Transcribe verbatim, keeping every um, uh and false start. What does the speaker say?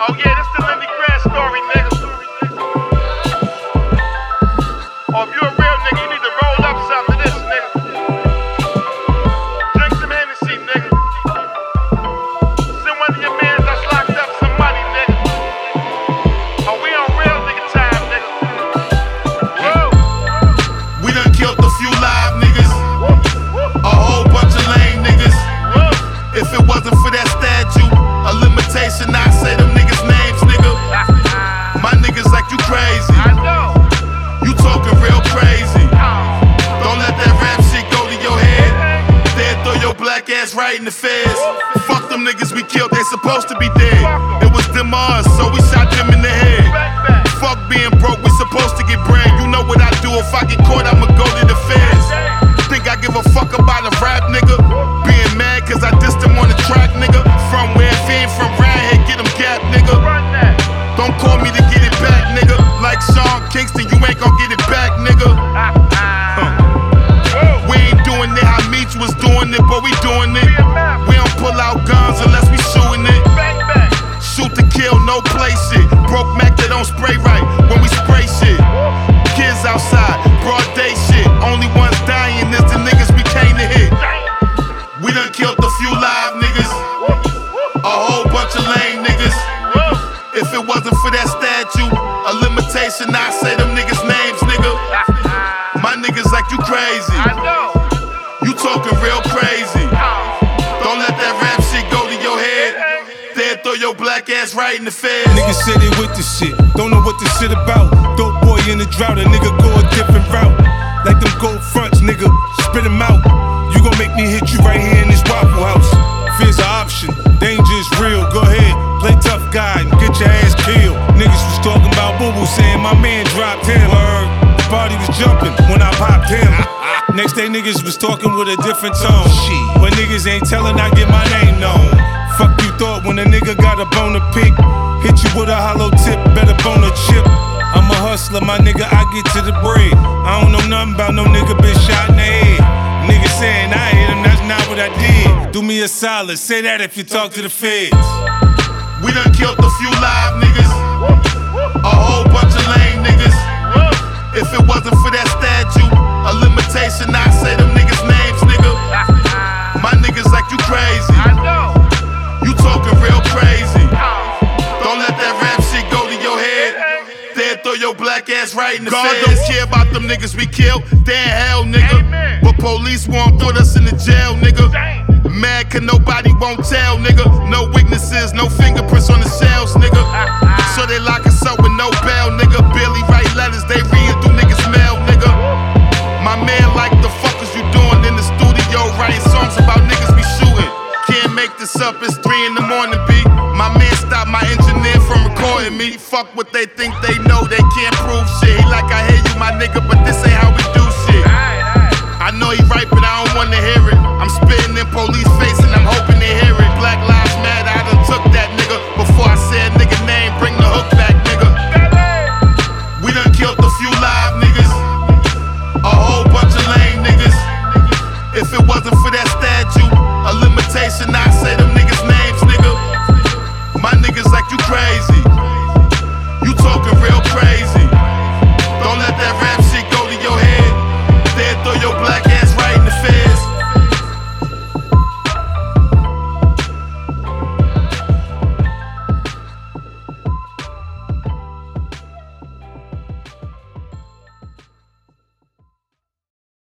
Oh yeah, this the Lenny Grant story, nigga. Oh, if you a real nigga, you need to roll up something to this, nigga. Drink some Hennessy, nigga. Send one of your mans that's locked up some money, nigga. Oh, we on real nigga time, nigga. Whoa. We done killed a few live niggas, a whole bunch of lame niggas. If it wasn't for that statue, a limitation, I'd say them niggas' names, nigga. My niggas like you crazy. I know. You talking real crazy. Don't let that rap shit go to your head. They'll throw your black ass right in the feds. Fuck them niggas we killed, they supposed to be dead. It was them or us, so we shot them in the head. Fuck being broke, we supposed to get bread. You know what I do, if I get caught, I'ma go to the feds. Think I give a fuck about a rap nigga? Being mad cause I dissed him on the track, nigga. From where if he ain't from round here, get him gap, nigga. Don't call me to get it back, nigga. Like Sean Kingston, you ain't gon' get it back, nigga. Huh. We ain't doing it how Meech was doing it, but we doing it. We don't pull out guns unless we shooting it. Shoot to kill, no play shit. Broke Mac, they don't spray right when we spray shit. Kids outside, broad day shit. Only ones dying is the niggas we came to hit. We done killed a few live niggas, a whole bunch of lame niggas. If it wasn't for that statue, a limitation, I'd say them niggas' names, nigga. My niggas like you crazy. I know. You talking real crazy. Don't let that rap shit go to your head. They'll throw your black ass right in the feds. Niggas say they with the shit, don't know what the shit about. Dope boy in the drought, a nigga go a different route. Like them gold fronts, nigga, spit them out. You gon' make me hit you right here in this Waffle House. Fear's an option, danger is real. Go ahead, play tough guy and get your ass killed. Niggas was talking about Boo Boo, saying my man dropped him. Word, the party was jumping when I popped him. Next day niggas was talking with a different tone. When niggas ain't telling, I get my name known. Fuck you thought when a nigga got a bone to pick. Hit you with a hollow tip, better bone a chip. I'm a hustler, my nigga, I get to the bread. I don't know nothing about no nigga been shot in the head. Nigga saying I hit him, that's not what I did. Do me a solid, say that if you talk to the feds. We done killed a few live niggas, a whole bunch of lame niggas. If it wasn't for that statue, a limitation, I'd say them niggas' names, nigga. My niggas like you crazy. I know. You talking real crazy. Don't let that rap shit go to your head. They'll throw your black ass right in the God feds. Don't care about them niggas we killed, they in hell, nigga. Amen. But police won't throw us in the jail, nigga. Mad cause nobody won't tell, nigga. No witnesses, no fingerprints on the shells, nigga. So they lock us up with no bail, nigga. Barely write letters, they reading through niggas' mail, nigga. My man like the fuck is you doing in the studio, writing songs about niggas we shooting. Can't make this up, it's three in the morning, B. My man stopped my engineer from recording me. Fuck what they think they know, they can't prove shit. He like I hear you, my nigga, but